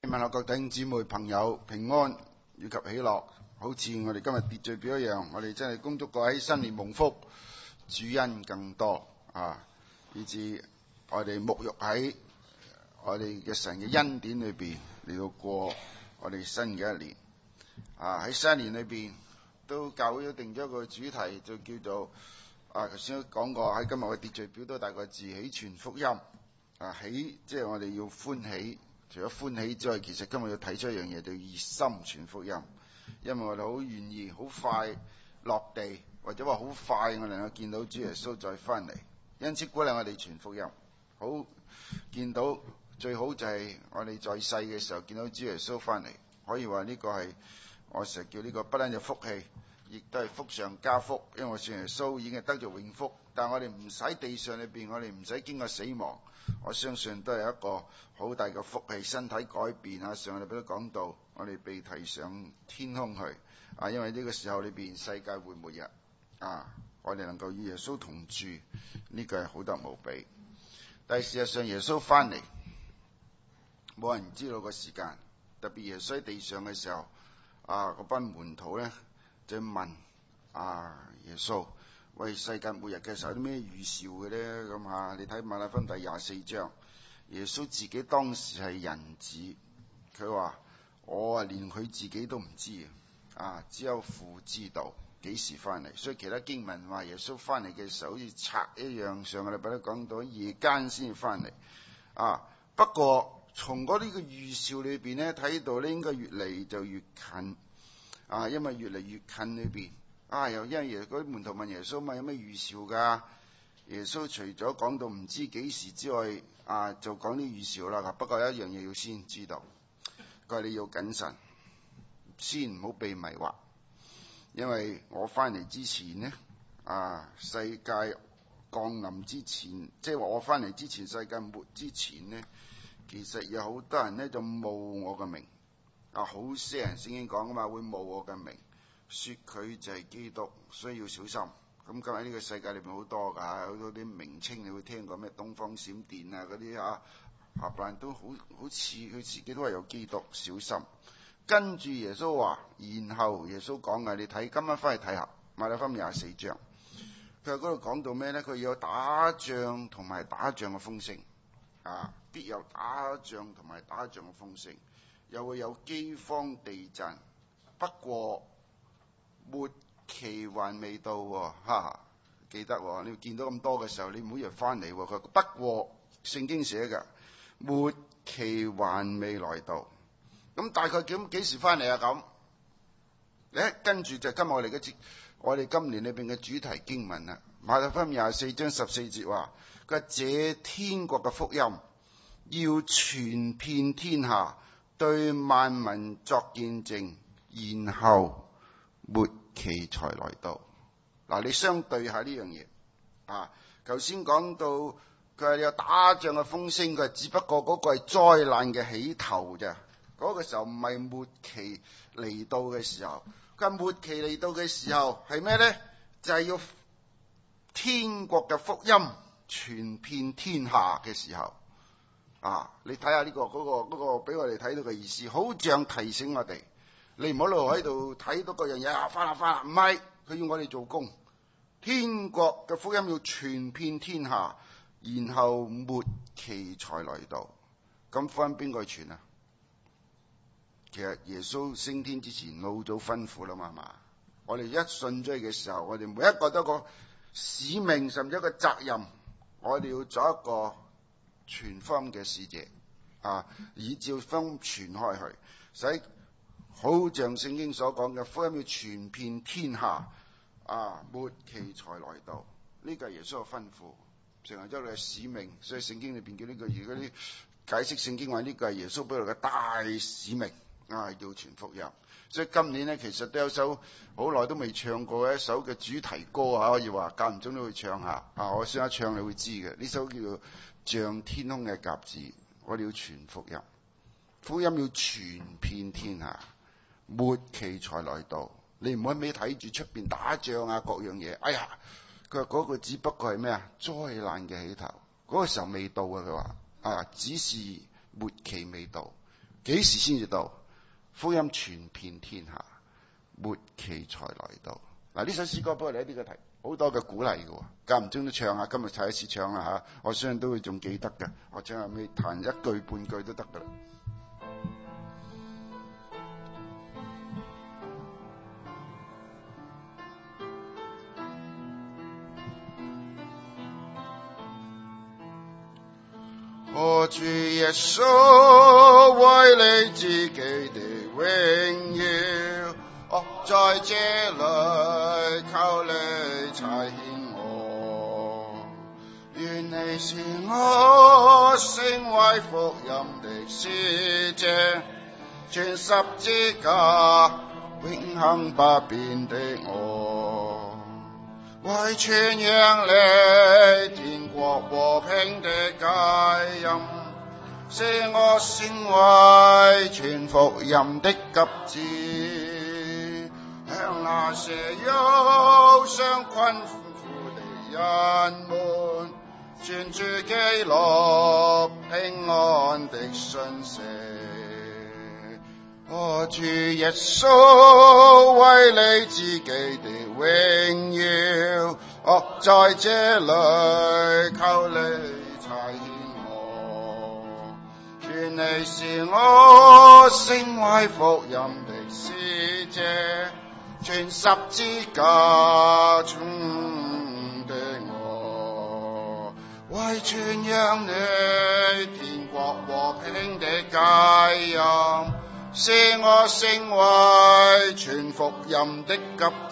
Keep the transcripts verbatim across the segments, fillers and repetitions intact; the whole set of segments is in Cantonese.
問候各弟兄姊妹朋友平安以及喜樂，好似我哋今日秩序表一樣，我哋真係恭祝各位新年蒙福，主恩更多啊，以致我哋沐浴喺我哋嘅神嘅恩典裏邊嚟到過我哋新嘅一年啊。喺新年裏邊都教會都定咗一個主題，就叫做啊，頭先都講過喺今日嘅秩序表都大個字喜傳福音啊，喜即係我哋要歡喜。除咗歡喜之外，其實今日要睇出一樣嘢，就熱心傳福音。因為我哋好願意好快落地，或者話好快我哋能夠見到主耶穌再翻嚟，因此鼓勵我哋傳福音。好見到最好就係我哋在世嘅時候見到主耶穌翻嚟，可以話呢個係我成日叫呢個不單止福氣，亦都係福上加福。因為我信耶穌已經係得咗永福，但係我哋唔使地上裏邊，我哋唔使經過死亡。我相信都係一個好大嘅福氣，身體改變啊！上我哋都講到，我哋被提上天空去啊！因為呢個時候裏邊世界會末日啊！我哋能夠與耶穌同住，呢個係好得無比。但係事實上耶穌翻嚟，冇人知道個時間。特別耶穌喺地上嘅時候，啊嗰班門徒咧就問啊耶穌。為世界末日嘅時候有啲咩預兆嘅咧？咁嚇，你睇馬太福音第廿四章，耶穌自己當時係人子，佢話我啊連佢自己都唔知啊，只有父知道幾時翻嚟。所以其他經文話耶穌翻嚟嘅時候好似賊一樣，上個禮拜都講到夜間先至翻嚟啊。不過從嗰啲嘅預兆裏邊咧睇到咧，應該越嚟就越近啊，因為越嚟越近裏邊。啊！又因為耶嗰啲門徒問耶穌問有咩預兆㗎？耶穌除咗講到唔知幾時之外，啊就講啲預兆啦。不過有一樣嘢要先知道，佢話你要謹慎，先唔好被迷惑。因為我翻嚟之前呢，啊世界降臨之前，即係話我翻嚟之前，世界末之前呢，其實有好多人呢就冒我嘅名，啊好些人聖經講啊嘛，會冒我嘅名。說佢就係基督，所以要小心。咁今日呢個世界裏面好多㗎，好多啲名稱你會聽過咩東方閃電啊嗰啲啊，下邊都好好似佢自己都係有基督，小心。跟住耶穌話，然後耶穌講嘅，你睇今晚翻去睇下馬太福音廿四章，佢喺嗰度講到咩咧？佢有打仗同埋打仗嘅風聲啊，必有打仗同埋打仗嘅風聲，又會有饑荒地震。不過末期還未到喎，哈哈，記得喎，你見到咁多嘅時候，你唔好以為翻嚟喎。佢不過聖經寫嘅末期還未來到，咁大概幾幾時翻嚟啊？咁，咧跟住就今日我哋嘅節，我哋今年裏邊嘅主題經文啦，馬太福音廿四章十四節話：佢話這天國嘅福音要傳遍天下，對萬民作見證，然後末期才來到。嗱，你相對下呢樣嘢啊。頭先講到佢係有打仗嘅風聲，佢只不過嗰個係災難嘅起頭啫。嗰、那個時候唔係末期嚟到嘅時候。佢末期嚟到嘅時候係咩咧？就係、是、要天國嘅福音傳遍天下嘅時候啊！你睇下呢個嗰、那個嗰、那個俾我哋睇到嘅意思，好像提醒我哋。你唔好一路喺度睇到嗰樣嘢啊，翻啦翻啦，唔係，佢要我哋做工。天國嘅福音要傳遍天下，然後末期才來到。咁福音邊個傳啊？其實耶穌升天之前老早吩咐啦嘛，係嘛？我哋一信咗嘅時候，我哋每一個都有個使命，甚至一個責任，我哋要做一個傳福音嘅使者啊，以照福音傳開去，使好像聖經所講嘅福音要傳遍天下，啊，末期才來到。呢個係耶穌嘅吩咐，成為咗佢嘅使命。所以聖經裏邊叫呢個，如果啲解釋聖經話呢個係耶穌俾佢嘅大使命啊，要傳福音。所以今年咧，其實都有首好耐都未唱過嘅一首嘅主題歌啊，可以話間唔中都會唱下啊。我先一唱你會知嘅，呢首叫做《像天空嘅鴿子》。我哋要傳福音，福音要傳遍天下。末期才來到，你唔好一味睇住出邊打仗啊，各樣嘢。哎呀，佢話嗰個只不過係咩啊？災難嘅起頭，嗰、那個時候未到啊。佢話啊，只是末期未到， 幾時先至到？福音傳遍天下，末期才來到。嗱，呢首詩歌幫我哋一啲嘅題，好多嘅鼓勵嘅，間唔中都唱下，今日第一次唱啦吓，我相信都會仲記得嘅，或者後尾彈一句半句都得噶啦。我主耶穌為你自己的榮耀，哦，在這裏求你差遣我，願你使我成為福音的使者，傳十字架永恆不變的我，為傳揚你天國和平的佳音，使我成為傳福音的急子，向那些憂傷困苦的人們傳主喜樂平安的訊息。我主耶穌為你自己的榮耀，哦，在這裏求你差遣我，願你使我成為福音的使者，傳十字架中的我，為傳揚你天國和平的佳音，使我成為傳福音的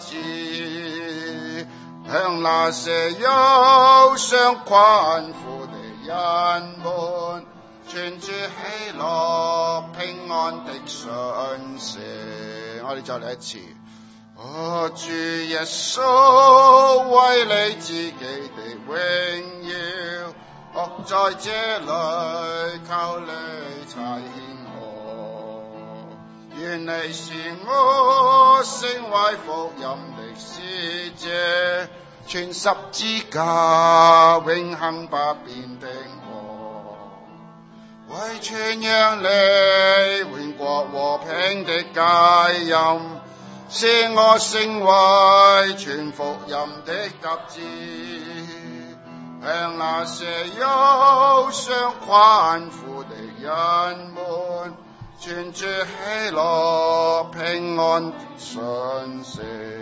急子，向那些憂傷困苦的人們傳主喜樂平安的訊息。我哋再嚟一次。我主耶穌為你自己的榮耀，哦，在這裏求你差遣我，願你使我成為福音的使者，傳十字架永恆不變的我，為傳揚你永國和平的佳音，使我成為傳福音的急子，向那些憂傷困苦的人們傳主喜樂平安的訊息。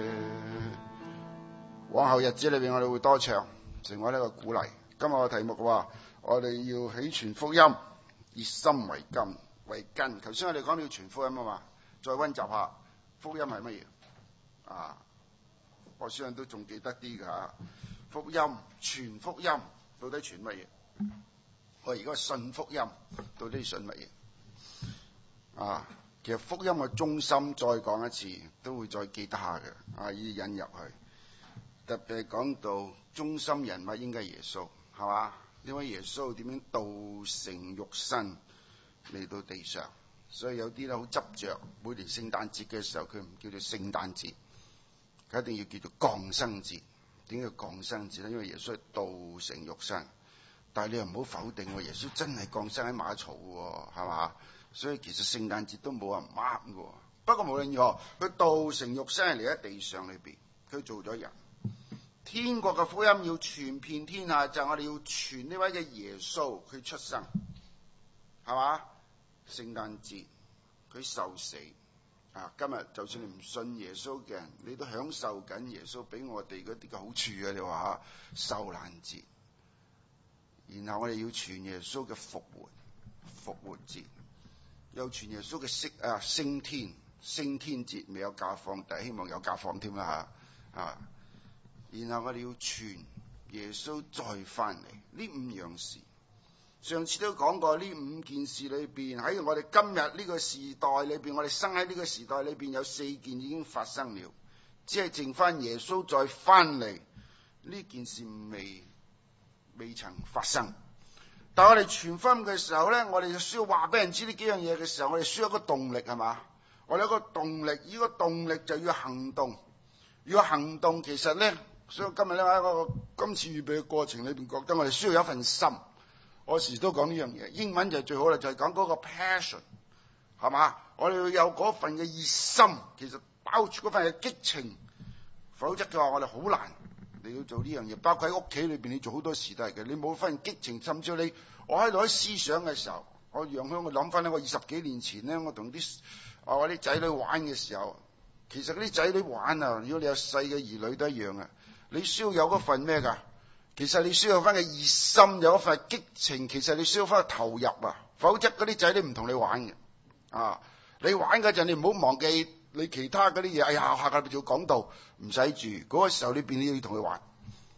往後日子裏邊，我哋會多唱，成為呢個鼓勵。今日嘅題目話，我哋要起傳福音，熱心為根為根。頭先我哋講到要傳福音啊嘛，再溫習下福音係乜嘢啊？我相信都仲記得啲噶。福音傳福音到底傳乜嘢？我而家信福音到底信乜嘢？啊，其實福音嘅中心再講一次，都會再記得下嘅。啊，要引入去。特別係講到中心人物應該係耶穌，係嘛？呢位耶穌點樣道成肉身嚟到地上？所以有啲咧好執着，每年聖誕節嘅時候佢唔叫做聖誕節，佢一定要叫做降生節。點解降生節咧？因為耶穌係道成肉身。但係你又唔好否定，耶穌真係降生喺馬槽嘅，係嘛？所以其實聖誕節都冇人啱嘅。不過無論如何，佢道成肉身嚟喺地上裏邊，佢做咗人。天國嘅福音要傳遍天下，就係、是、我哋要傳呢位嘅耶穌，佢出生，係嘛？聖誕節佢受死啊！今日就算你唔信耶穌嘅人，你都享受緊耶穌俾我哋嗰啲嘅好處啊！你話吓受難節，然後我哋要傳耶穌嘅復活，復活節，又傳耶穌嘅升啊升天，升天節未有假放，但係希望有假放添啦吓啊！然後我哋要傳耶穌再翻嚟，呢五樣事，上次都講過，呢五件事裏邊喺我哋今日呢個時代裏邊，我哋生喺呢個時代裏邊有四件已經發生了，只係剩翻耶穌再翻嚟呢件事未未曾發生。但係我哋傳福音嘅時候咧，我哋就需要話俾人知呢幾樣嘢嘅時候，我哋需要一個動力，係嘛？我哋有一個動力，呢個動力就要行動，要行動其實咧。所以今日咧喺個今次預備嘅過程裏邊，覺得我哋需要有一份心。我時都講呢樣嘢，英文就係最好啦，就係講嗰個 passion， 係嘛？我哋要有嗰份嘅熱心，其實包住嗰份嘅激情，否則嘅話我哋好難你要做呢樣嘢。包括喺屋企裏邊，你做好多事都係嘅。你冇份激情，甚至你我喺度喺思想嘅時候，我讓香我諗翻咧，我二十幾年前咧，我同啲啊我啲仔女玩嘅時候，其實嗰啲仔女玩啊，如果你有細嘅兒女都一樣啊，你需要有嗰份咩㗎？其實你需要翻嘅熱心，有一份激情，其實你需要翻個投入啊，否則嗰啲仔女唔同你玩嘅啊！你玩嗰陣，你唔好忘記你其他嗰啲嘢。哎呀，下個禮拜做講道，唔使住嗰個時候裏邊你要同佢玩。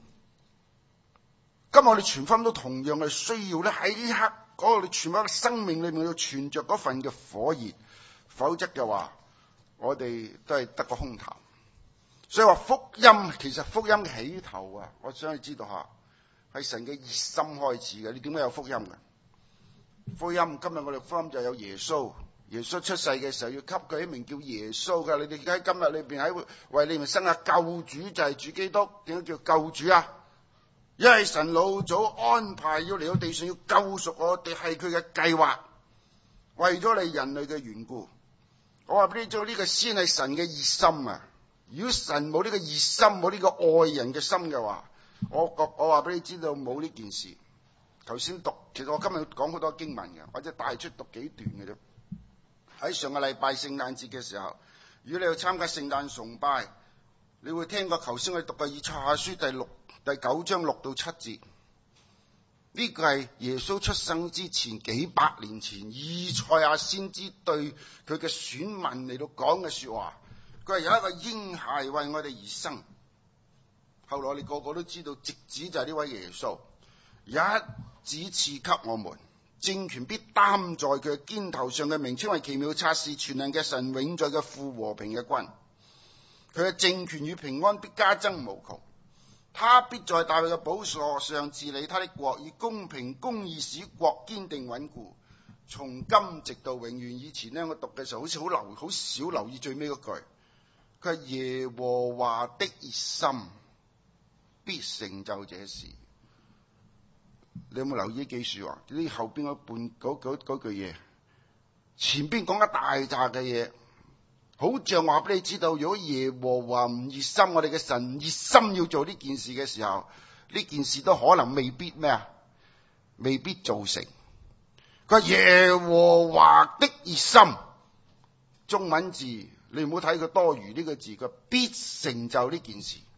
今日我哋全分都同樣係需要咧，喺呢刻嗰個你全分嘅生命裏面要存着嗰份嘅火熱，否則嘅話，我哋都係得個空談。所以話福音，其實福音嘅起頭啊，我想你知道下，係神嘅熱心開始嘅。你點解有福音嘅？福音今日我哋福音就有耶穌，耶穌出世嘅時候要給佢一名叫耶穌嘅。你哋喺今日裏邊喺為你們生下救主，就係主基督。點解叫救主啊？因為神老早安排要嚟到地上要救贖我哋，係佢嘅計劃，為咗你人類嘅緣故。我話俾你知，呢個先係神嘅熱心啊！如果神冇呢個熱心，冇呢個愛人嘅心嘅話，我我我話俾你知道冇呢件事。頭先讀，其實我今日講好多經文嘅，或者帶出讀幾段嘅啫。喺上個禮拜聖誕節嘅時候，如果你去參加聖誕崇拜，你會聽過頭先我哋讀嘅以賽亞書第六第九章六到七節。呢個係耶穌出生之前幾百年前，以賽亞先知對佢嘅選民嚟到講嘅說話。佢係有一個嬰孩為我哋而生，後來我哋個個都知道，直子就係呢位耶穌，一子賜給我們，政權必擔在佢嘅肩頭上，嘅名稱為奇妙策士、全能嘅神、永在嘅父、和平嘅君。佢嘅政權與平安必加增無窮，他必在大衛嘅寶座上治理他的國，以公平公義使國堅定穩固，從今直到永遠。以前呢，我讀嘅時候好似好留好少留意最尾嗰句。佢係耶和華的熱心必成就這事。你有冇留意呢幾句話？呢後邊嗰半嗰句嘢，前邊講一大扎嘅嘢，好像話俾你知道，如果耶和華唔熱心，我哋嘅神熱心要做呢件事嘅時候，呢件事都可能未必咩啊？未必做成。佢係耶和華的熱心，中文字。你唔好睇佢多餘呢個字，佢必成就呢件事。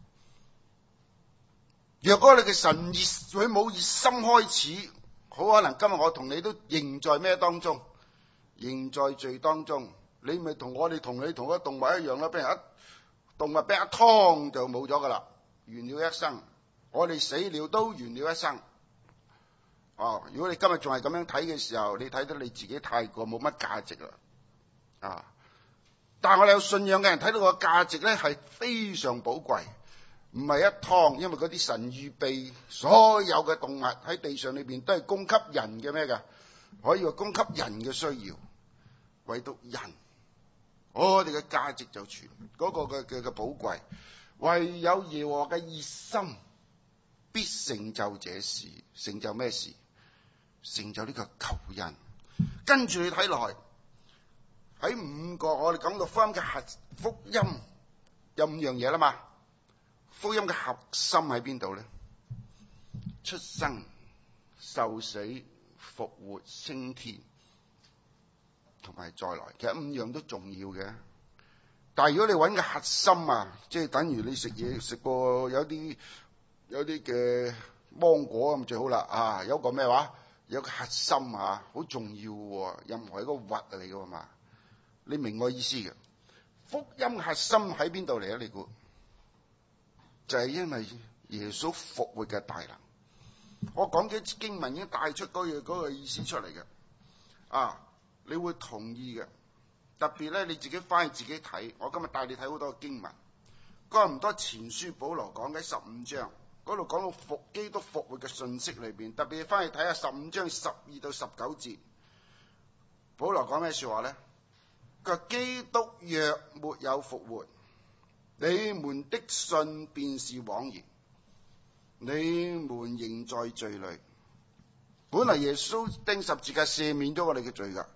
若果你嘅神熱，佢冇熱心開始，好可能今日我同你都仍在咩當中，仍在罪當中。你咪同我哋同你同個動物一樣啦，俾人一動物俾一劏就冇咗噶啦，完了一生。我哋死了都完了一生。哦，如果你今日仲係咁樣睇嘅時候，你睇到你自己太過冇乜價值啦，啊！但係我哋有信仰嘅人睇到個價值咧，係非常寶貴，唔係一湯，因為嗰啲神預備所有嘅動物喺地上裏邊都係供給人嘅咩㗎？可以話供給人嘅需要，唯獨人，我哋嘅價值就全嗰、那個嘅嘅嘅寶貴，唯有耶和華嘅熱心必成就這事。成就咩事？成就呢個救恩。跟住你睇落去。喺五個我哋講到福音嘅核福音有五樣嘢啦嘛，福音嘅核心喺邊度咧？出生、受死、復活、升天，同埋再來，其實五樣都重要嘅。但係如果你揾個核心啊，即係等於你食嘢食過有啲有啲嘅芒果咁最好啦啊，有個咩話？有個核心啊，好重要嘅，任何一個核嚟嘅嘛。你明我意思嘅？福音核心喺邊度嚟啊？你估就係、是、因為耶穌復活嘅大能。我講幾節經文已經帶出嗰個嗰個意思出嚟嘅啊，你會同意嘅。特別咧，你自己翻去自己睇。我今日帶你睇好多經文。哥林多前書保羅講緊十五章嗰度講到復基督復活嘅信息裏邊，特別你翻去睇下十五章十二到十九節，保羅講咩說話咧？佢話基督若沒有復活，你們的信便是枉然，你們仍在罪裏。本來耶穌釘十字架赦免咗我哋嘅罪噶，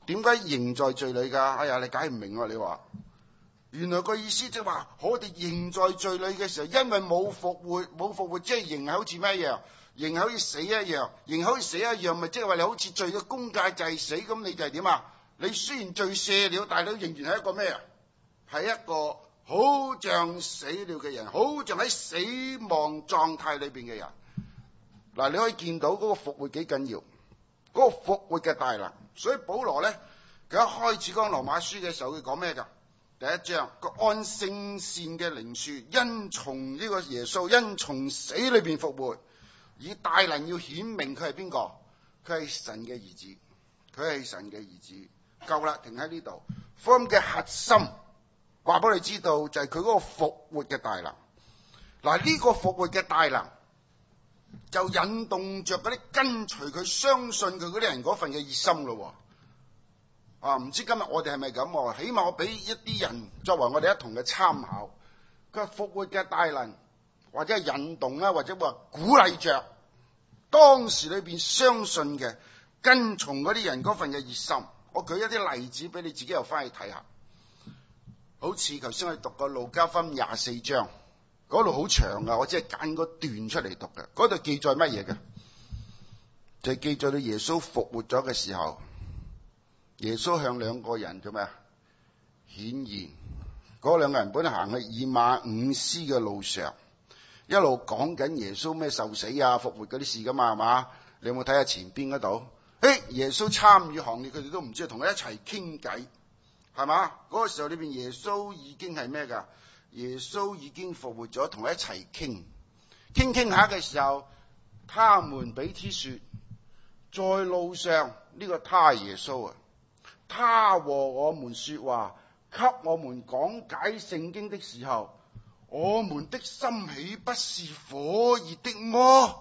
點解仍在罪裏噶？哎呀，你解唔明啊！你話原來個意思即係話，我哋仍在罪裏嘅時候，因為冇復活，冇復活即係仍係好似咩一樣，仍係好似死一樣，仍係好似死一樣，咪即係話你好似罪嘅工價就係死，咁你就係點啊？你雖然罪赦了，但係你仍然係一個咩啊？係一個好像死了嘅人，好像喺死亡狀態裏邊嘅人。嗱，你可以見到嗰個復活幾緊要，嗰個復活嘅大能。所以保羅咧，佢一開始講羅馬書嘅時候，佢講咩噶？第一章，個按聖善嘅靈說，因從呢個耶穌因從死裏邊復活，以大能要顯明佢係邊個？佢係神嘅兒子，佢係神嘅兒子。夠啦，停喺呢度。福音嘅核心話俾你知道，就係佢嗰個復活嘅大能。嗱，呢個復活嘅大能就引動着嗰啲跟隨佢、相信佢嗰啲人嗰份嘅熱心咯。啊，唔知今日我哋係咪咁？起碼我俾一啲人作為我哋一同嘅參考。佢復活嘅大能，或者係引動啦，或者話鼓勵着當時裏邊相信嘅、跟從嗰啲人嗰份嘅熱心。我舉一啲例子俾你自己又翻去睇下。好似頭先我哋讀過路加福音廿四章，嗰度好長噶，我只係揀個段出嚟讀嘅。嗰度記載乜嘢嘅？就係記載到耶穌復活咗嘅時候，耶穌向兩個人做咩啊？顯現。嗰兩個人本來行去以馬忤斯嘅路上，一路講緊耶穌咩受死啊、復活嗰啲事噶嘛，係嘛？你有冇睇下前邊嗰度？誒，耶穌參與行列，佢哋都唔知，同佢一齊傾偈，係嘛？嗰個時候裏邊，耶穌已經係咩噶？耶穌已經復活咗，同佢一齊傾，傾傾下嘅時候，他們彼此說，在路上呢個他耶穌啊，他和我們說話，給我們講解聖經的時候，我們的心豈不是火熱的麼？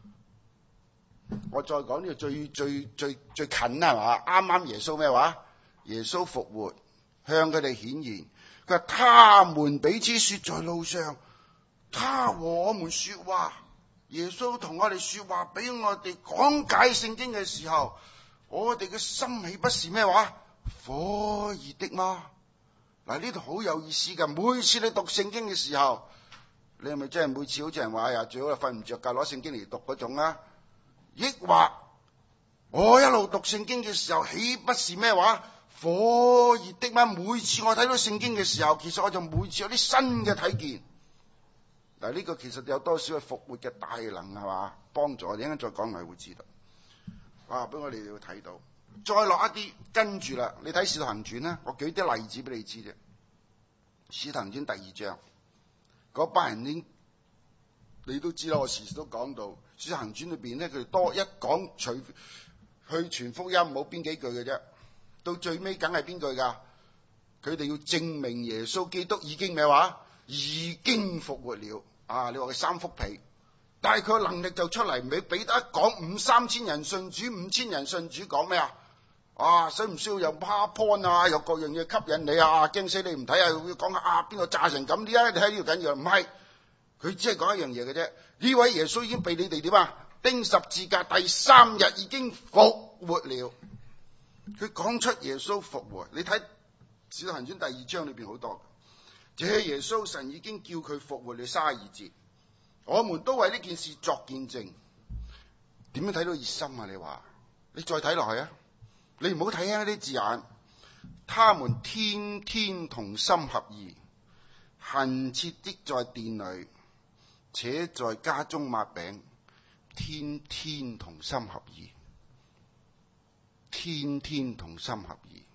我再講呢個最最最最近啦，係嘛？啱啱耶穌咩話？耶穌復活，向佢哋顯現。佢話他們彼此說，在路上，他和我們說話。耶穌同我哋說話，俾我哋講解聖經嘅時候，我哋嘅心豈不是咩話？火熱的嗎？嗱，呢度好有意思噶。每次你讀聖經嘅時候，你係咪真係每次好似人話呀，最好係瞓唔着覺攞聖經嚟讀嗰種啊？抑或我一路讀聖經嘅時候，豈不是咩話？火熱的嗎？每次我睇到聖經嘅時候，其實我就每次有啲新嘅睇見。嗱，呢個其實有多少係復活嘅大能，係嘛？幫助，你一陣再講，我會知道。哇，俾我哋要睇到。再落一啲，跟住啦，你睇《使徒行傳》啦，我舉啲例子俾你知啫。《使徒行傳》第二章，嗰班人已經你都知啦，我時時都講到《使徒行傳》裏邊咧，佢哋多一講除去傳福音冇邊幾句嘅啫，到最尾梗係邊句噶？佢哋要證明耶穌基督已經咩話？已經復活了啊！你話佢三幅被，但係佢嘅能力就出嚟，唔俾彼得一講五三千人信主，五千人信主，講咩啊？啊，需唔需要有 PowerPoint 啊？有各樣嘢吸引你啊？驚死你唔睇啊！要講下啊，邊個炸成咁啲啊？你睇呢個緊要，唔係。佢只係講一樣嘢嘅啫，呢位耶穌已經被你哋點啊？釘十字架，第三日已經復活了。佢講出耶穌復活，你睇《使徒行傳》第二章裏邊好多。這耶穌神已經叫佢復活了，卅二節，我們都為呢件事作見證。點樣睇到熱心啊？你話，你再睇落去啊！你唔好睇啊啲字眼，他們天天同心合意，恆切的在殿裏，且在家中擘餅，天天同心合意，天天同心合意，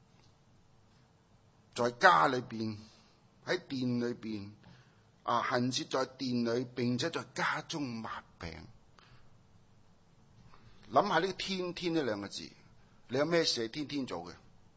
在家裏邊，喺殿裏邊啊，恆切在殿裏，並且在家中擘餅。諗下呢個天天呢兩個字，你有咩事係天天做嘅？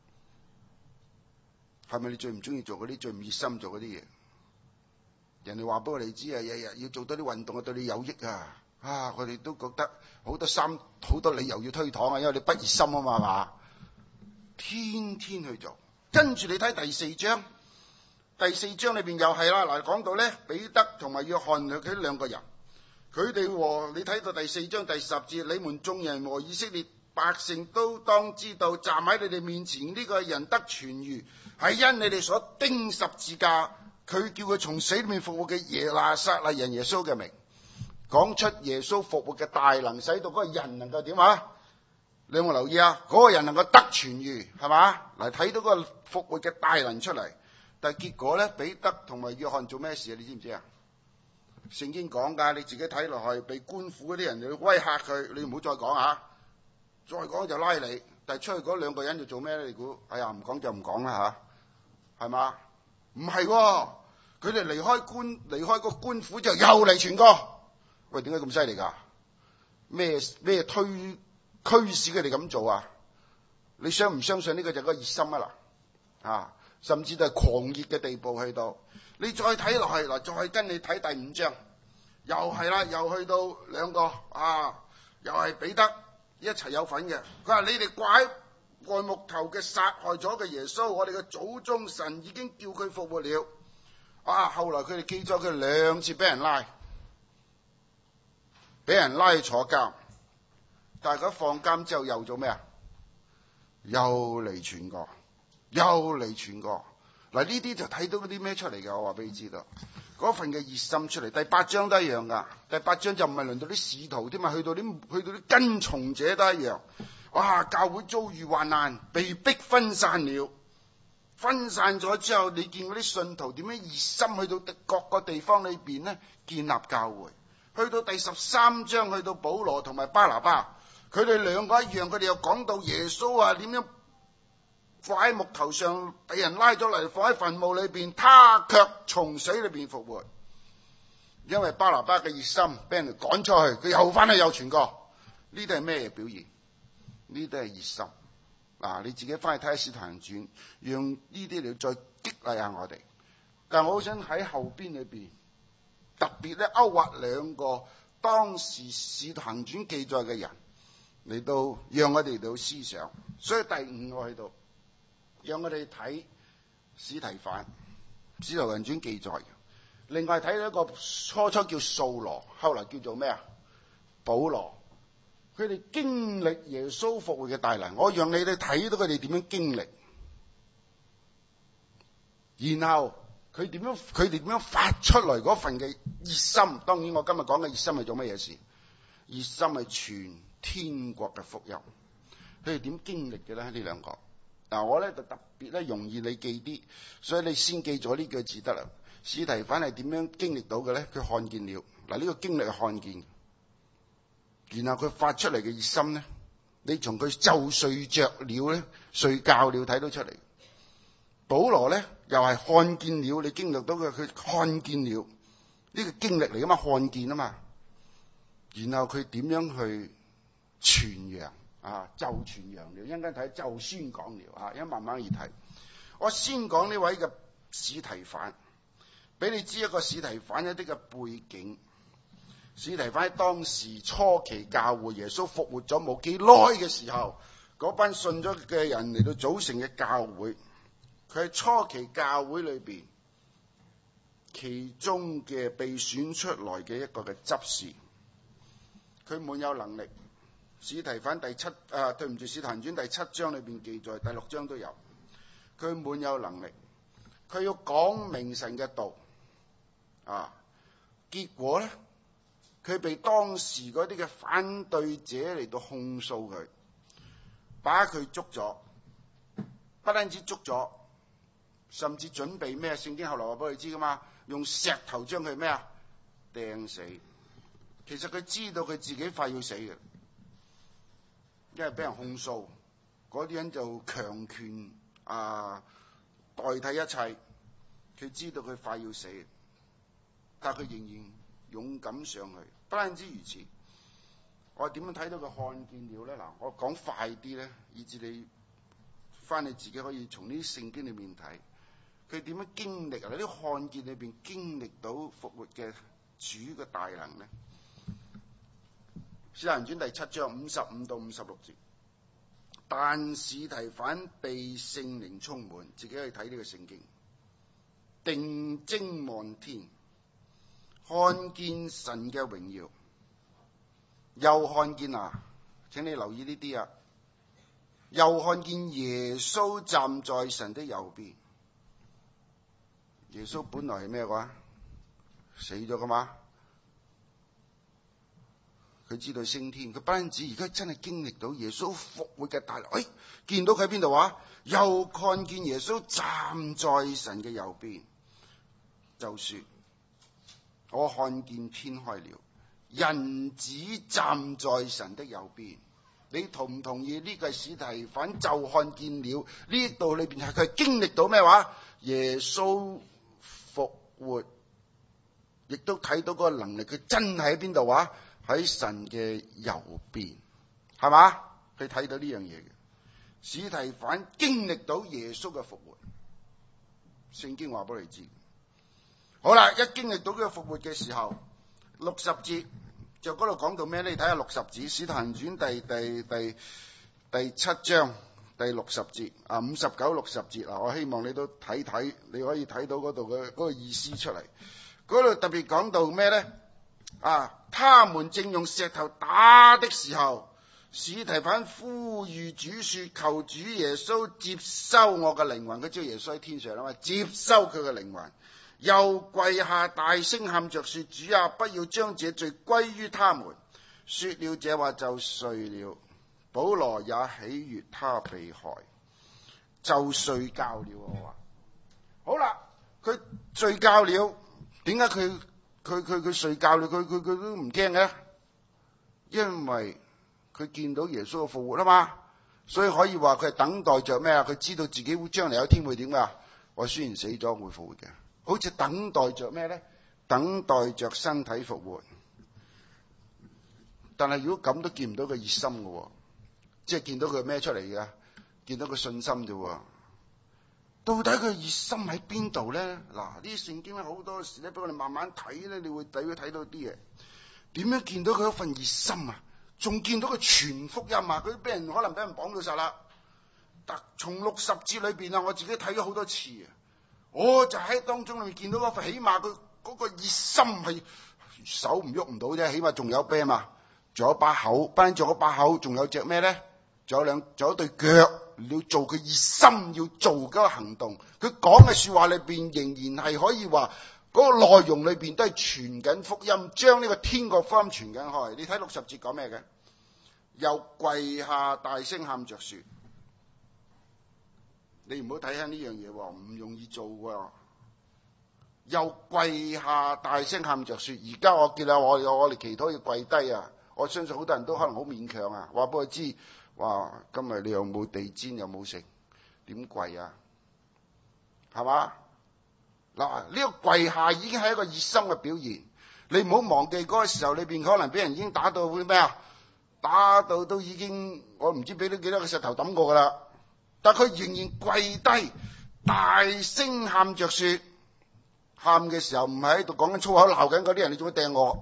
係咪你最唔中意做嗰啲，最唔熱心做嗰啲嘢？人哋話俾我哋知啊，日日要做多啲運動啊，對你有益啊！啊，我哋都覺得好多三好多理由要推搪啊，因為你不熱心啊嘛，係嘛？天天去做，跟住你睇第四章，第四章裏邊又係啦，嗱，講到咧彼得同埋約翰佢兩個人，佢哋和你睇到第四章第十節，你們眾人和以色列百姓都當知道，站喺你哋面前呢個人得痊癒，係因你哋所釘十字架，佢叫佢從死裏面復活嘅耶拿撒勒人耶穌嘅名，講出耶穌復活嘅大能，使到嗰個人能夠點啊？你有冇留意啊？嗰、那個人能夠得痊癒，係嘛？嚟睇到嗰個復活嘅大能出嚟，但係結果咧，彼得同埋約翰做咩事啊？你知唔知啊？聖經講噶，你自己睇落去，被官府嗰啲人嚟威嚇佢，你唔好再講啊！再講就拉你。但係出去嗰兩個人就做咩咧？你估？哎呀，唔講就唔講啦吓，係嘛？唔係，佢哋離開官離開個官府就又嚟傳歌。喂，點解咁犀利噶？咩咩推驅使佢哋咁做啊？你相唔相信呢個就係個熱心啊？嗱，啊，甚至就係狂熱嘅地步去到。你再睇落去嗱，再跟你睇第五章，又係啦，又去到兩個啊，又係彼得一齊有份嘅。佢話：你哋掛喺外木頭嘅殺害咗嘅耶穌，我哋嘅祖宗神已經叫佢復活了。啊，後來佢哋記咗佢兩次俾人拉，俾人拉去坐監，但係佢放監之後又做咩啊？又嚟傳過，又嚟傳過。嗱，呢啲就睇到嗰啲咩出嚟嘅？我話俾你知道，嗰份嘅熱心出嚟。第八章都一樣噶，第八章就唔係輪到啲使徒添嘛，去到啲去到啲跟從者都一樣。哇！教會遭遇患難，被逼分散了，分散咗之後，你見嗰啲信徒點樣熱心去到各個地方裏邊咧建立教會。去到第十三章，去到保羅同埋巴拿巴，佢哋兩個一樣，佢哋又講到耶穌啊點樣放喺木頭上，俾人拉咗嚟，放喺墳墓裏邊，他卻從死裏邊復活。因為巴拿巴嘅熱心，俾人哋趕出去，佢又翻去又傳過。呢啲係咩表現？呢啲係熱心。嗱、啊，你自己翻去睇下《使徒行傳》，讓呢啲嚟再激勵下我哋。但係我好想喺後邊裏邊特別咧勾畫兩個當時《使徒行傳》記載嘅人嚟到，讓我哋到思想。所以第五個喺度。讓我哋睇司提反，使徒行傳記載。另外睇到一個初初叫掃羅，後來叫做咩啊？保羅。佢哋經歷耶穌復活嘅大能，我讓你哋睇到佢哋點樣經歷，然後佢點樣佢哋點樣發出來嗰份嘅熱心。當然我今日講嘅熱心係做乜嘢事？熱心係傳天國嘅福音。佢哋點經歷嘅咧？呢兩個嗱，我咧就特別咧容易你記啲，所以你先記咗呢句字得啦。司提反係點樣經歷到嘅咧？佢看見了。嗱，呢個經歷係看見，然後佢發出嚟嘅熱心咧，你從佢就睡着了咧，睡覺了睇到出嚟。保羅咧又係看見了，你經歷到佢，佢看見了呢個經歷嚟噶嘛？看見啊嘛，然後佢點樣去傳揚？啊，就傳揚了，一陣間睇就宣講了啊！一慢慢而睇，我先講呢位嘅司提反，俾你知一個司提反一啲嘅背景。司提反喺當時初期教會耶穌復活咗冇幾耐嘅時候，嗰班信咗嘅人嚟到組成嘅教會，佢喺初期教會裏邊其中嘅被選出來嘅一個嘅執事，佢滿有能力。司提反第七啊，對唔住，《使徒行傳》第七章裏邊記載，第六章都有。佢滿有能力，佢要講明神嘅道啊。結果咧，佢被當時嗰啲嘅反對者嚟到控訴佢，把佢捉咗，不單止捉咗，甚至準備咩？聖經後來話俾佢知噶嘛，用石頭將佢咩啊掟死。其實佢知道佢自己快要死嘅。因為俾人控訴，嗰啲人就強權啊代替一切，佢知道佢快要死，但係佢仍然勇敢上去。不單止如此，我點樣睇到佢看見了咧？嗱，我講快啲咧，以至你翻你自己可以從呢啲聖經裏面睇，佢點樣經歷啊？呢啲看見裏邊經歷到復活嘅主嘅大能咧？《使徒行傳》第七章五十五到五十六節，但司提反被聖靈充滿，自己去睇呢個聖經，定睛望天，看見神嘅榮耀，又看見啊！請你留意呢啲啊， 又看見耶穌站在神的右邊。耶穌本來係咩話？死咗噶嘛？佢知道升天，佢不單止而家真係經歷到耶穌復活嘅大能。哎，見到佢喺邊度啊？又看見耶穌站在神嘅右邊，就說：我看見天開了，人子站在神的右邊。你同唔同意呢個司提反就看見了？呢度裏邊係佢經歷到咩話？耶穌復活，亦都睇到嗰個能力，佢真係喺邊度啊？喺神嘅右邊，係嘛？佢睇到呢樣嘢嘅。司提反經歷到耶穌嘅復活，聖經話俾你知。好啦，一經歷到佢嘅復活嘅時候，六十節就嗰度講到咩咧？你睇下六十節，使徒行傳第第第第七章第六十節啊，五十九六十節啊，我希望你都睇睇，你可以睇到嗰度嘅嗰個意思出嚟。嗰度特別講到咩咧？啊，他們正用石頭打的時候，司提反呼籲主說：求主耶穌接收我嘅靈魂。佢知道耶穌喺天上啦嘛，接收佢嘅靈魂。又跪下大聲喊着說：主啊，不要將這罪歸於他們。說了這話就睡了。保羅也喜悅他被害，就睡覺了。我話好啦，佢睡覺了，點解佢佢佢佢睡覺了？佢佢佢都唔驚嘅，因為佢見到耶穌嘅復活啊嘛，所以可以話佢係等待着咩啊？佢知道自己會將來有天會點噶？我雖然死咗會復活嘅，好似等待着咩咧？等待着身體復活。但係如果咁都見唔到佢熱心嘅，即係見到佢咩出嚟嘅？見到佢信心啫。到底佢熱心喺邊度咧？嗱，呢啲聖經咧好多時咧，俾我哋慢慢睇咧，你會睇會睇到啲嘢。點樣見到佢一份熱心啊？仲見到佢傳福音啊？佢俾人可能俾人綁到實啦。但從六十節裏邊啊，我自己睇咗好多次啊，我就喺當中裏面見到嗰份，起碼佢嗰個熱心係手唔喐唔到啫，起碼仲有啤嘛，仲有把口，班仲有把口，仲有隻咩咧？仲有兩，仲有對腳。你要做佢熱心要做嗰個行動，佢講嘅說話裏邊仍然係可以話嗰個內容裏邊都係傳緊福音，將呢個天國福音傳緊開。你睇六十節講咩嘅？又跪下大聲喊着說，你唔好睇下呢樣嘢，唔容易做喎。又跪下大聲喊着說，而家我見到我我哋祈禱要跪低啊！我相信好多人都可能好勉強啊，話俾我知。哇！今日你又冇地氈又冇食，點跪啊？係嘛？嗱，呢個跪下已經係一個熱心嘅表現。你唔好忘記嗰個時候裏邊可能俾人已經打到會咩啊？打到都已經我唔知俾咗幾多個石頭抌過噶啦。但佢仍然跪低，大聲喊着說，喊嘅時候唔係喺度講緊粗口鬧緊嗰啲人，你做乜掟我？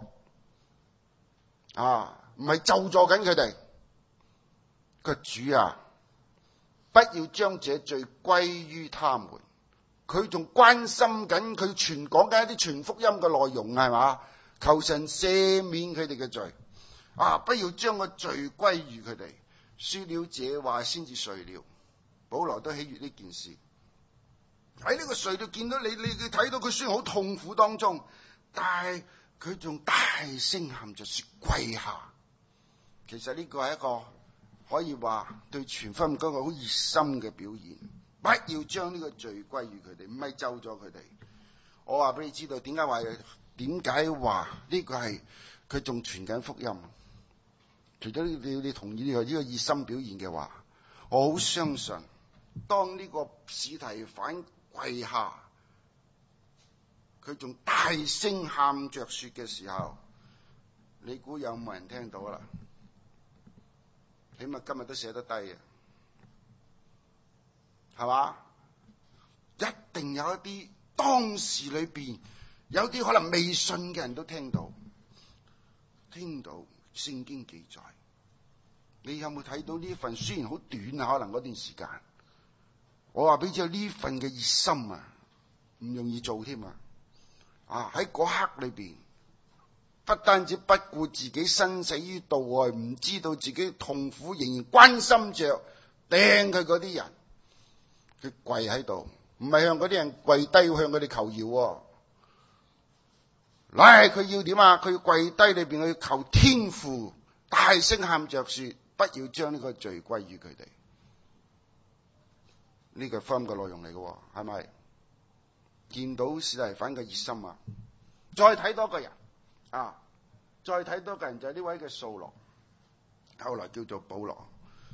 啊，唔係咒詛緊佢哋。個主啊，不要將這罪歸於他們。佢仲關心緊佢傳講緊一啲傳福音嘅內容係嘛？求神赦免佢哋嘅罪啊！不要將個罪歸於佢哋。說了這話先至睡了。保羅都喜悅呢件事。喺呢個睡到見到你，你你睇到佢雖然好痛苦當中，但係佢仲大聲喊着說跪下。其實呢個係一個。可以話對傳福音嗰個好熱心嘅表現，不要將呢個罪歸於佢哋，唔係咒咗佢哋。我話俾你知道，點解話點解話呢個係佢仲傳緊福音？除咗你你同意呢個呢個熱心表現嘅話，我好相信，當呢個司提反跪下，佢仲大聲喊着說嘅時候，你估有冇人聽到啦？起碼今日都寫得低嘅，係嘛？一定有一啲當時裏邊有啲可能未信嘅人都聽到，聽到聖經記載。你有冇睇到呢份？雖然好短啊，可能嗰段時間，我話俾你知呢份嘅熱心啊，唔容易做添啊！啊，喺嗰刻裏邊。不單止不顧自己生死於度外，唔知道自己痛苦，仍然關心着掟佢嗰啲人，佢跪喺度，唔係向嗰啲人跪低，要向佢哋求饒。唉，佢要點啊？佢要跪低裏邊，佢要求天父，大聲喊着說：不要將呢個罪歸於佢哋。呢個福音嘅內容嚟嘅，係咪？見到司提反嘅熱心啊！再睇多個人啊！再睇多個人就係呢位嘅掃羅，後來叫做保羅。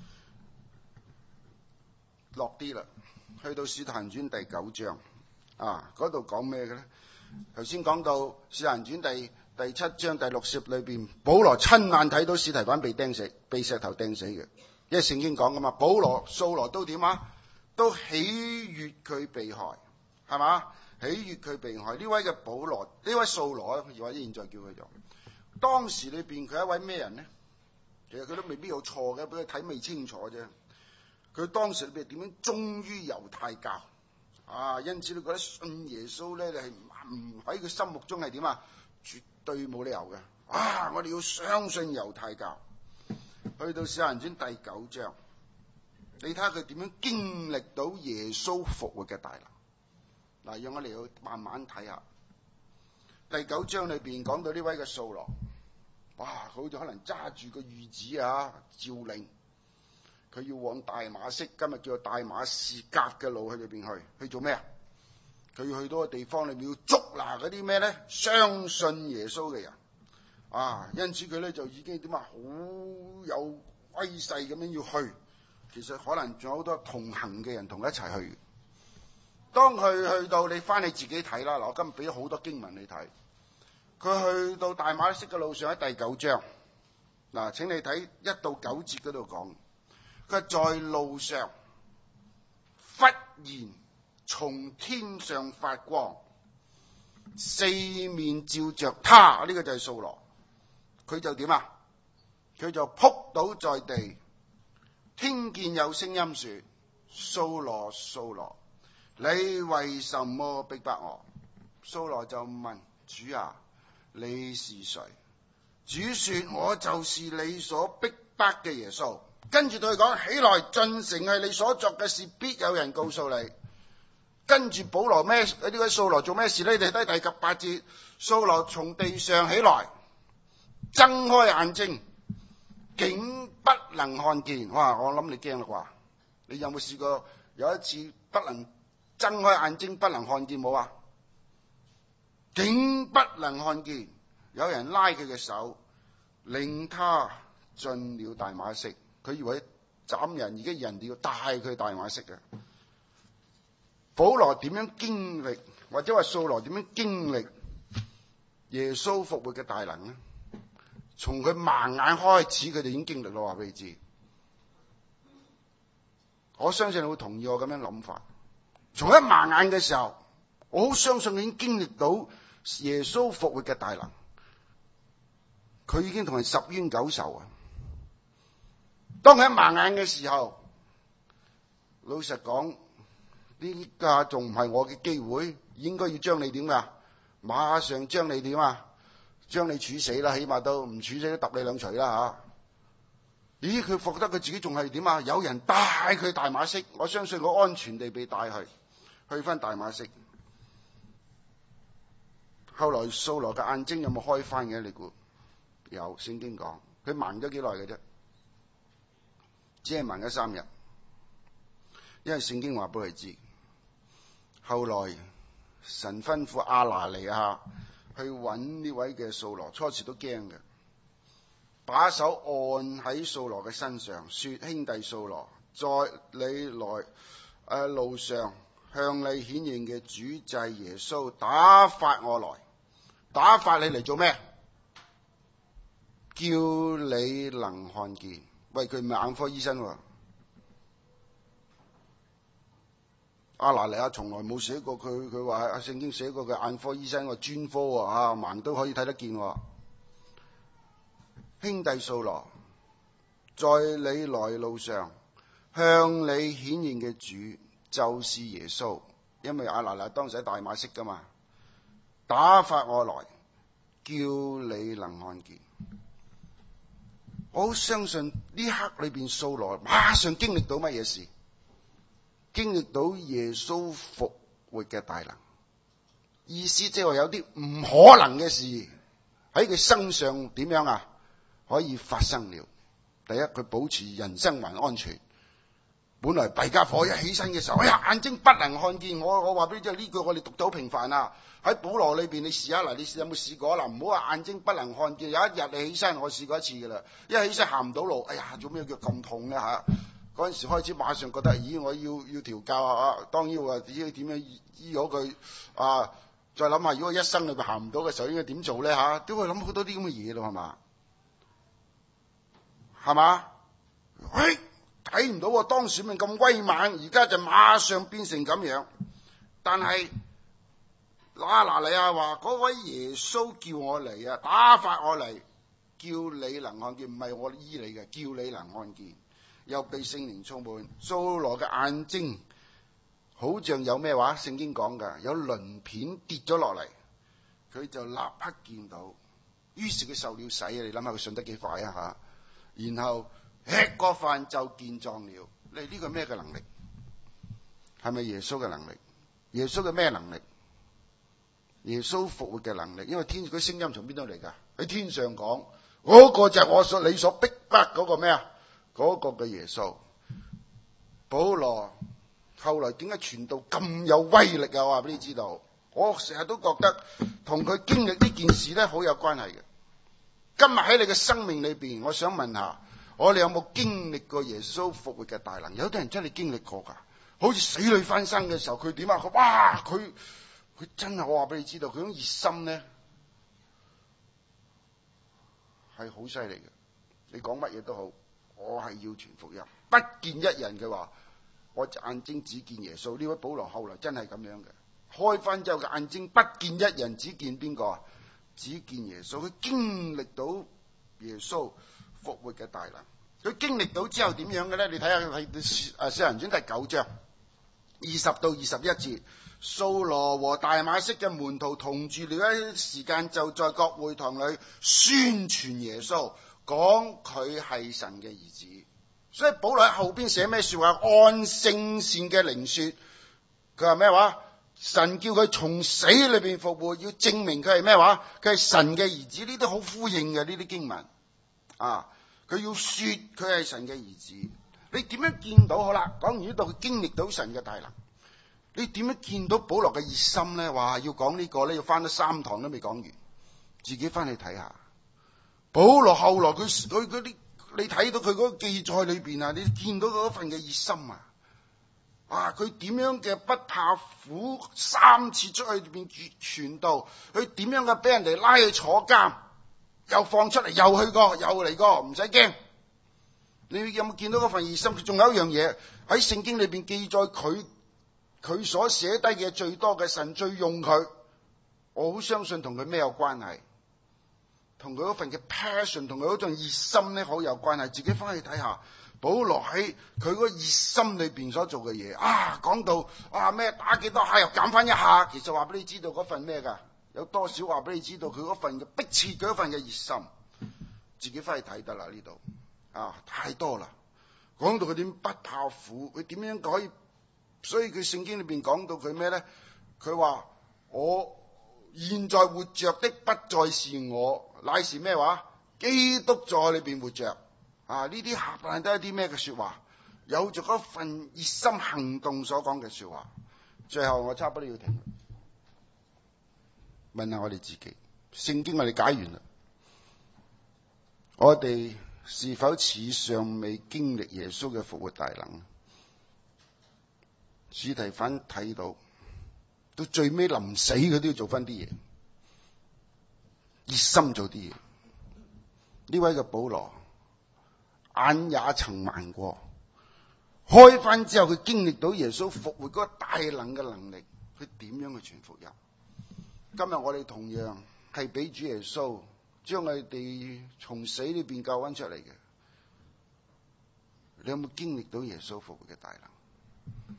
落啲啦，去到使徒行傳第九章啊，嗰度講咩嘅咧？頭先講到使徒行傳第第七章第六節裏邊，保羅親眼睇到司提反被釘死，被石頭釘死嘅。因為聖經講噶嘛，保羅、掃羅都點啊？都喜悅佢被害，係嘛？喜悅佢被害。呢位嘅保羅，呢位掃羅，或者現在叫佢做，當時裏邊佢係一位咩人呢？其實佢都未必有錯嘅，俾佢睇未清楚啫。佢當時裏邊點樣忠於猶太教啊？因此你覺得信耶穌咧，你係唔喺佢心目中係點啊？絕對冇理由嘅。啊！我哋要相信猶太教。去到使徒行傳第九章，你睇下佢點樣經歷到耶穌復活嘅大能。嗱，讓我哋要慢慢睇下。第九章裏邊講到呢位嘅掃羅，哇！好似可能揸住個諭旨啊，召令。佢要往大馬色，今日叫做大馬士革嘅路去裏邊去，去做咩啊？佢要去到個地方裏面要捉拿嗰啲咩咧？相信耶穌嘅人啊！因此佢咧就已經點啊？好有威勢咁樣要去。其實可能仲有好多同行嘅人同佢一齊去。當佢去到，你翻去自己睇啦。嗱，我今日俾咗好多經文你睇。佢去到大馬色嘅路上喺第九章，嗱，請你睇一到九節嗰度講。佢在路上，忽然從天上發光，四面照着他。呢、這個就係掃羅。佢就點啊？佢就仆倒在地，聽見有聲音說：掃羅，掃羅，你為什麼逼迫我？掃羅就問主啊，你是誰？主說：我就是你所逼迫嘅耶穌。跟住對佢講：起來，進城去，你所作嘅事必有人告訴你。跟住保羅咩？呢位掃羅做咩事呢？你睇第十八節，掃羅從地上起來，睜開眼睛，竟不能看見。哇！我諗你驚啦啩？你有冇試過有一次不能睜開眼睛不能看見冇啊？竟不能看見，有人拉佢嘅手，領他進了大馬色。佢以為斬人，而家人哋要帶佢大馬色嘅。保羅點樣經歷，或者話掃羅點樣經歷耶穌復活嘅大能呢？從佢盲眼開始，佢哋已經經歷咯。話俾你知，我相信你會同意我咁樣諗法。從一盲眼嘅時候，我好相信你已經經歷到耶穌復活嘅大能。佢已經同人十冤九仇啊！當佢一盲眼嘅時候，老實講，呢家仲唔係我嘅機會，應該要將你點啊？馬上將你點啊？將你處死啦，起碼都唔處死都揼你兩錘啦吓！咦，佢覺得佢自己仲係點啊？有人帶佢大馬色，我相信佢安全地被帶去，去翻大馬色。後來掃羅嘅眼睛有冇開翻嘅？你估？有，聖經講佢盲咗幾耐嘅啫。只係盲咗三日，因為聖經話俾佢知，後來神吩咐亞拿尼亞去揾呢位嘅掃羅，初時都驚嘅，把手按喺掃羅嘅身上，說：兄弟掃羅，在你來誒、呃、路上向你顯現嘅主就係耶穌，打發我來，打發你嚟做咩？叫你能看見。喂，佢唔係眼科醫生喎。阿拿尼亞從來冇寫過佢，佢話阿聖經寫過佢眼科醫生個專科喎，啊盲都可以睇得見喎。兄弟掃羅，在你來路上向你顯現嘅主就是耶穌，因為阿拿尼亞當時喺大馬色噶嘛，打發我來，叫你能看見。 我好相信呢刻裏邊掃羅馬上經歷到乜嘢事？經歷到耶穌復活嘅大能。意思即係話有啲唔可能嘅事喺佢身上點樣啊？可以發生了。第一，佢保持人生還安全。本來弊傢伙一起身嘅時候，哎呀，眼睛不能看見。我我話俾你知，呢句我哋讀到好平凡啊。喺保羅裏邊，你試下嗱，你有冇試過嗱？唔好話眼睛不能看見。有一日你起身，我試過一次噶啦，一起身行唔到路，哎呀，做咩腳咁痛咧吓？嗰陣時開始馬上覺得，咦，我要要調教啊，當要啊，點樣點樣醫咗佢啊？再諗下，如果一生裏邊行唔到嘅時候，應該點做咧吓？都會諗好多啲咁嘅嘢咯，係嘛？係嘛？喂！睇唔到喎，當選命咁威猛，而家就馬上變成咁樣。但係拿拿利亞話：嗰位耶穌叫我嚟啊，打發我嚟，叫你能看見，唔係我醫你嘅，叫你能看見。又被聖靈充滿，掃羅嘅眼睛好像有咩話？聖經講㗎，有鱗片跌咗落嚟，佢就立刻見到。於是佢受了洗啊！你諗下佢信得幾快啊吓？然後吃過飯就健壯了。你呢個咩嘅能力？係咪耶穌嘅能力？耶穌嘅咩能力？耶穌復活嘅能力。因為天佢聲音從邊度嚟噶？喺天上講，嗰個就係我所你所逼迫嗰個咩啊？嗰個嘅耶穌。保羅後來點解傳道咁有威力啊？我話俾你知道，我成日都覺得同佢經歷呢件事咧好有關係嘅。今日喺你嘅生命裏邊，我想問下，我哋有冇經歷過耶穌復活嘅大能？有啲人真係經歷過噶，好似死裏翻生嘅時候，佢點啊？佢哇，佢佢真係，我話俾你知道，佢種熱心咧係好犀利嘅。你講乜嘢都好，我係要傳福音，不見一人嘅話，我眼睛只見耶穌。呢位保羅後來真係咁樣嘅，開翻之後嘅眼睛不見一人，只見邊個啊？只見耶穌。佢經歷到耶穌復活嘅大能。佢經歷到之後點樣嘅咧？你睇下係誒《使徒行傳》第九章二十到二十一節，掃羅和大馬色嘅門徒同住了一時間，就在各會堂裏宣傳耶穌，講佢係神嘅兒子。所以保羅喺後邊寫咩說話？按聖善嘅靈說，佢話咩話？神叫佢從死裏邊復活，要證明佢係咩話？佢係神嘅兒子。呢啲好呼應嘅呢啲經文啊！佢要說佢係神嘅兒子。你點樣見到？好啦，講完呢度，佢經歷到神嘅大能。你點樣見到保羅嘅熱心咧？話要講呢個咧，要翻咗三堂都未講完，自己翻去睇下。保羅後來佢佢嗰啲，你睇到佢嗰個記載裏邊啊，你見到嗰份嘅熱心啊！啊！佢點樣嘅不怕苦，三次出去邊傳道，佢點樣嘅俾人哋拉去坐監，又放出嚟，又去過，又嚟過，唔使驚。你有冇見到嗰份熱心？佢仲有一樣嘢喺聖經裏邊記載，佢佢所寫低嘅最多嘅，神最用佢。我好相信同佢咩有關係？同佢嗰份嘅 passion， 同佢嗰種熱心咧，好有關係。自己翻去睇下。保羅喺佢嗰個熱心裏邊所做嘅嘢啊，講到啊咩打幾多下又減翻一下，其實話俾你知道嗰份咩噶，有多少話俾你知道佢嗰份嘅迫切，佢嗰份嘅熱心，自己翻去睇得啦呢度啊，太多啦。講到佢點不怕苦，佢點樣可以？所以佢聖經裏邊講到佢咩咧？佢話我現在活着的不再是我，乃是咩話？基督在我裏邊活着。啊！呢啲下邊都係啲咩嘅說話？有着嗰份熱心行動所講嘅說話。最後我差不多要停，問下我哋自己，聖經我哋解完啦，我哋是否似尚未經歷耶穌嘅復活大能？司提反睇到，到最尾臨死佢都要做翻啲嘢，熱心做啲嘢。呢位嘅保羅，眼也曾盲過，開翻之後佢經歷到耶穌復活嗰個大能嘅能力，佢點樣去傳福音？今日我哋同樣係俾主耶穌將我哋從死裏邊救翻出嚟嘅。你有冇經歷到耶穌復活嘅大能？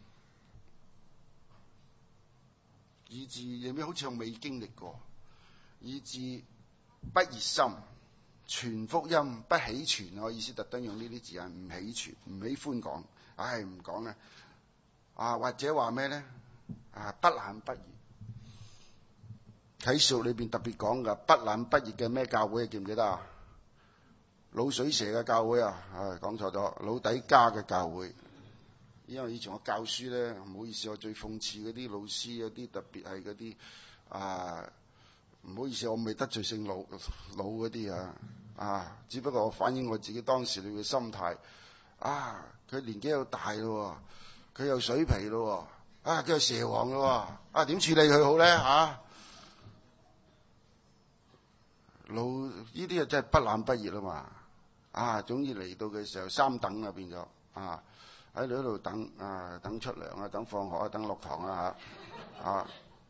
以至有咩好似我未經歷過，以至不熱心， 傳福音不喜傳，我意思特登用呢啲字眼，唔喜傳，唔喜歡講，唉唔講啦，啊或者話咩咧？啊不冷不熱，啟示錄裏邊特別講噶，不冷不熱嘅咩教會記唔記得啊？老水蛇嘅教會啊，唉講錯咗，老底嘉嘅教會。因為以前我教書咧，唔好意思，我最諷刺嗰啲老師，有啲特別係嗰啲啊，唔好意思，我未得罪姓老老嗰啲啊，啊，只不過我反映我自己當時嘅心態。啊，佢年紀又大咯，佢又水皮咯，啊，佢又蛇王咯，啊，點處理佢好咧？吓、啊，老呢啲啊真係不冷不熱啊嘛，啊，總之嚟到嘅時候三等啊變咗啊。喺度喺度等啊，等出糧啊，等放學啊，等落堂啊嚇啊！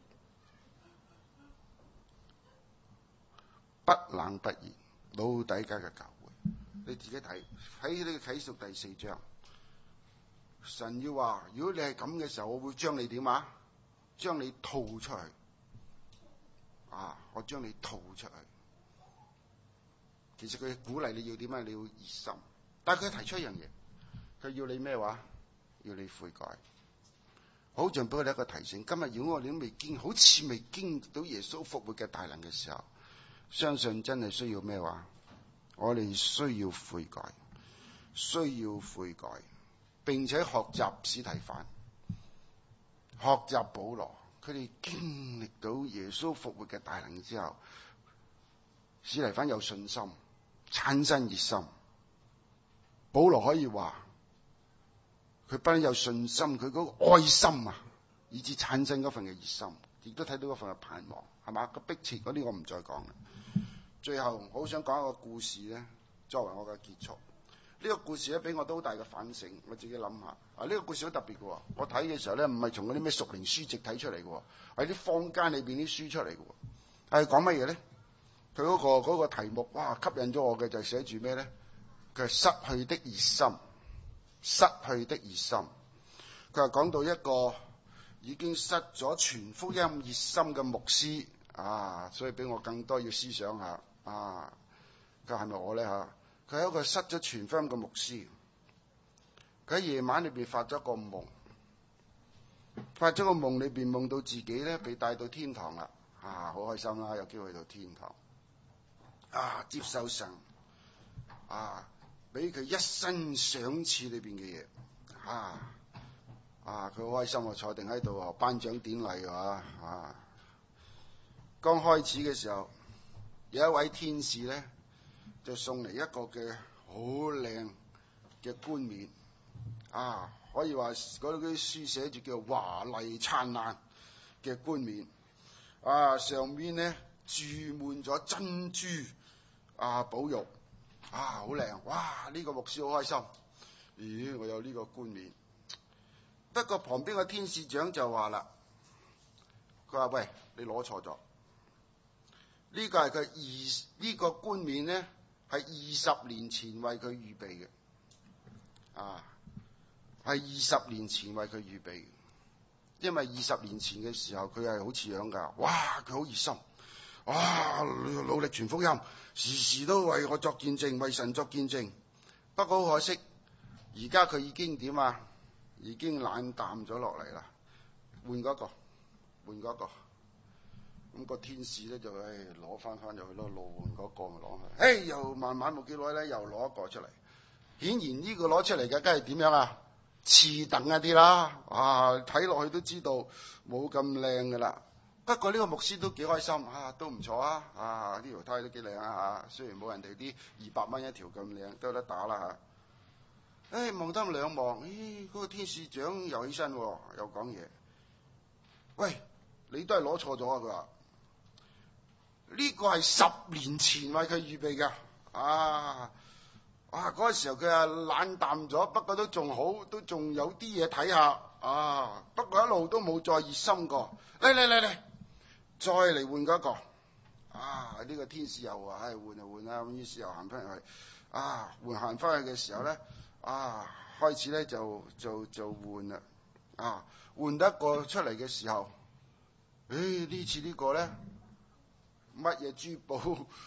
不冷不熱，老底嘉嘅教會，你自己睇喺呢個啟示第四章，神要話：如果你係咁嘅時候，我會將你點啊？將你吐出去啊！我將你吐出去。其實佢鼓勵你要點啊？你要熱心，但係佢提出一樣嘢。佢要你咩話？要你悔改，好像俾我哋一個提醒。今日如果我哋都未經，好似未經歷到耶穌復活嘅大能嘅時候，相信真係需要咩話？我哋需要悔改，需要悔改，並且學習司提反，學習保羅，佢哋經歷到耶穌復活嘅大能之後，司提反有信心，產生熱心。保羅可以話。佢不但有信心，佢嗰個愛心啊，以致產生嗰份嘅熱心，亦都睇到嗰份嘅盼望，係嘛？個迫切嗰啲我唔再講啦。最後，我好想講一個故事咧，作為我嘅結束。呢、這個故事咧，俾我都好大嘅反省。我自己諗下，啊，呢、這個故事好特別嘅。我睇嘅時候咧，唔係從嗰啲咩屬靈書籍睇出嚟嘅，係啲坊間裏邊啲書出嚟嘅。係講乜嘢咧？佢嗰、那個嗰、那個題目，哇，吸引咗我嘅就係寫住咩咧？佢係失去的熱心。失去的熱心，佢係講到一個已經失咗全福音熱心嘅牧師啊，所以俾我更多要思想下啊，佢係咪我咧吓？佢係一個失咗全福音嘅牧師，佢喺夜晚裏邊發咗個夢，發咗個夢裏邊夢到自己咧被帶到天堂啦，啊，好開心啦，有機會去到天堂，啊，接受神，啊。俾佢一生賞賜裏邊嘅嘢，啊啊！佢好開心啊，坐定喺度啊，頒獎典禮啊，啊！剛開始嘅時候，有一位天使咧，就送嚟一個嘅好靚嘅冠冕，啊！可以話嗰啲書寫住叫華麗燦爛嘅冠冕，啊！上面咧注滿咗珍珠啊寶玉。啊，好靚！哇，呢、這個牧師好開心。咦，我有呢個冠冕。不過旁邊個天使長就話啦，佢話：喂，你攞錯咗。呢、這個係佢二呢個冠冕咧，係二十年前為佢預備嘅。啊，係二十年前為佢預備嘅。因為二十年前嘅時候，佢係好似樣噶。哇，佢好熱心。哇！努力傳福音，時時都為我作見證，為神作見證。不過好可惜，而家佢已經點啊？已經冷淡咗落嚟啦。換嗰個，換嗰個。咁個天使咧就誒攞翻翻入去咯，攞換嗰個咪攞去。誒又慢慢冇幾耐咧，又攞一個出嚟。顯然呢個攞出嚟嘅，梗係點樣啊？次等一啲啦。啊，睇落去都知道冇咁靚噶啦。不過呢個牧師都幾開心啊，都唔錯啊！啊，呢條胎都幾靚啊！雖然冇人哋啲二百蚊一條咁靚，都有得打啦嚇。誒、啊，望得兩望，咦、哎，嗰、那個天使長又起身、啊，又講嘢。喂，你都係攞錯咗啊！佢話呢個係十年前為佢預備㗎。啊，啊嗰個時候佢啊冷淡咗，不過都仲好，都仲有啲嘢睇下。啊，不過一路都冇再熱心過。嚟嚟嚟嚟！再嚟換嗰個，啊！呢、這個天使又話：唉、哎，換就換啦。咁於是又行翻去，啊，換行翻去嘅時候咧，啊，開始咧就就就換啦，啊，換得一個出嚟嘅時候，誒、哎、呢次個呢個咧乜嘢珠寶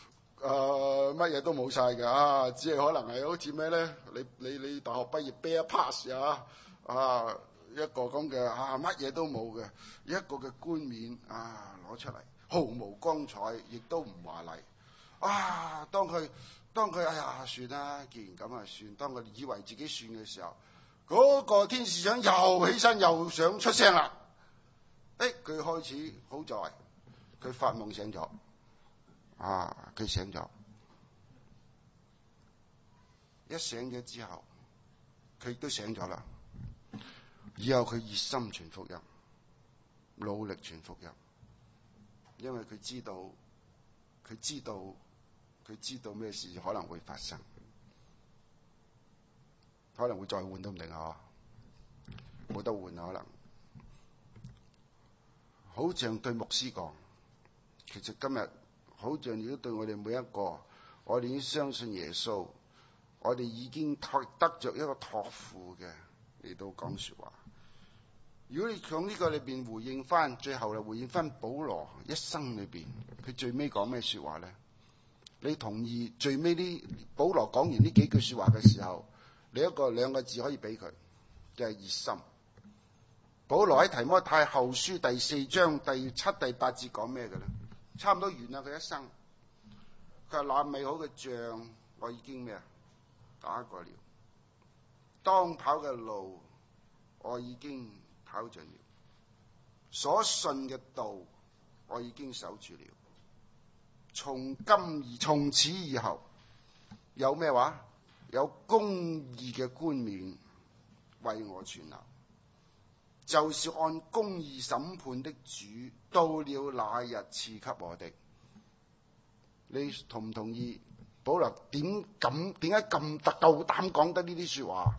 誒乜嘢都冇晒嘅啊，只係可能係好似咩咧？你你你大學畢業 bare pass 啊啊一個咁嘅啊乜嘢都冇嘅一個嘅冠冕啊攞出嚟，毫無光彩，亦都唔華麗啊！當佢當佢哎呀算啦，既然咁啊算，當佢以為自己算嘅時候，嗰個天使長又起身又想出聲啦。誒，佢開始好在佢發夢醒咗啊！佢醒咗，一醒咗之後，佢亦都醒咗啦。以後佢熱心傳福音，努力傳福音，因為佢知道，佢知道，佢知道咩事可能會發生，可能會再換都唔定啊！冇得換可能。好像對牧師講，其實今日好像如果對我哋每一個，我哋已經相信耶穌，我哋已經得着一個託付嘅嚟到講說話。如果你從呢個裏邊回應翻，最後嚟回應翻保羅一生裏邊，佢最尾講咩說話咧？你同意最尾呢？保羅講完呢幾句說話嘅時候，你一個兩個字可以俾佢，就係熱心。保羅喺提摩太後書第四章第七、第八節講咩嘅咧？差唔多完啦，佢一生。佢話那美好嘅仗，我已經咩啊？打過了。當跑嘅路，我已經跑盡了。所信嘅道，我已經守住了。從今而從此以後，有咩話？有公義嘅冠冕為我存留。就是按公義審判的主，到了那日賜給我的。你同唔同意？保羅點咁點解咁夠膽講得呢啲說話？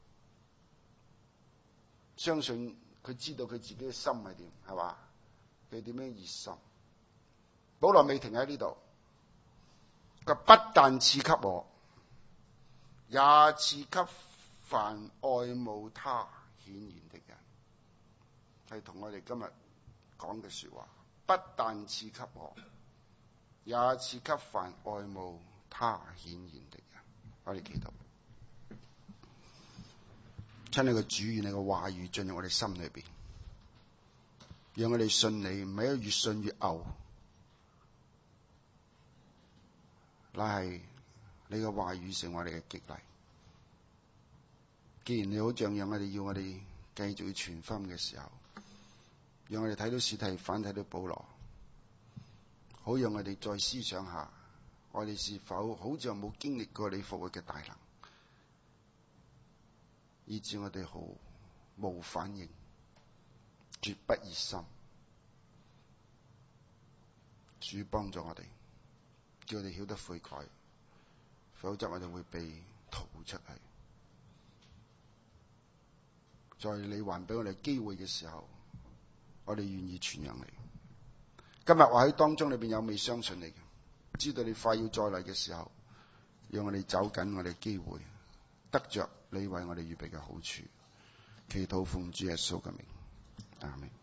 相信佢知道佢自己嘅心係點，係嘛？佢點樣熱心？保羅未停喺呢度，佢不但賜給我，也賜給凡愛慕他顯現的人。係同我哋今日講嘅說話，不但賜給我，也賜給凡愛慕他顯現的人。我哋祈禱，親你個主，願你嘅話語進入我哋心裏邊，讓我哋信你，唔係越信越牛，乃係你嘅話語成為我哋嘅激勵。既然你好像讓我哋要我哋繼續要傳福音嘅時候，讓我哋睇到司提反，睇到保羅，好讓我哋再思想下，我哋是否好像冇經歷過你復活嘅大能，以致我哋好冇反應，絕不熱心。主幫助我哋，叫我哋曉得悔改，否則我哋會被吐出去。在你還俾我哋機會嘅時候，我哋願意傳揚你。今日我喺當中裏邊有未相信你嘅，知道你快要再嚟嘅時候，讓我哋走緊我哋機會，得着你為我哋預備嘅好處。祈禱奉主耶穌嘅名，阿們。